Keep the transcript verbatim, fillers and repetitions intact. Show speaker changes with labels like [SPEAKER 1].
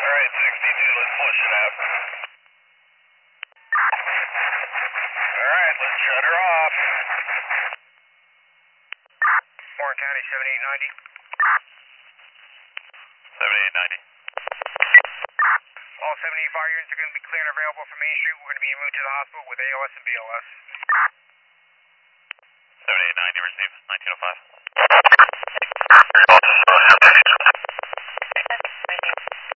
[SPEAKER 1] Alright, sixty-two, let's flush it out. Alright, let's shut her off.
[SPEAKER 2] Warren County, seventy-eight ninety.
[SPEAKER 1] seventy-eight ninety.
[SPEAKER 2] All seventy-eight fire units are going to be clear and available from Main Street. We're going to be en route to the hospital with A L S and B L S.
[SPEAKER 1] seventy-eight ninety, receive, nineteen oh five.